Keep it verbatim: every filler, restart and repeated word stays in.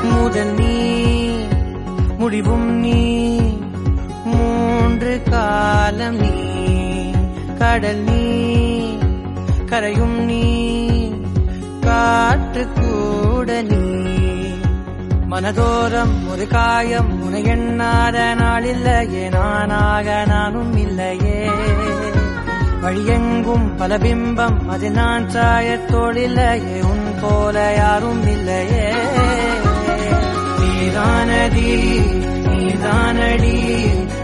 முதல் நீ முடிவும் நீ மூன்று காலம் நீ கடல் நீ கரையும் நீ காற்று கூட நீ மனதோரம் ஒரு காயம் உன எண்ணாத நாளில்லையே நானாக நானும் இல்லையே வழியெங்கும் பல பிம்பம் அது நான் சாயத்தோடில்லையே உன் போல யாரும் இல்லையே நீதானடி நீதானடி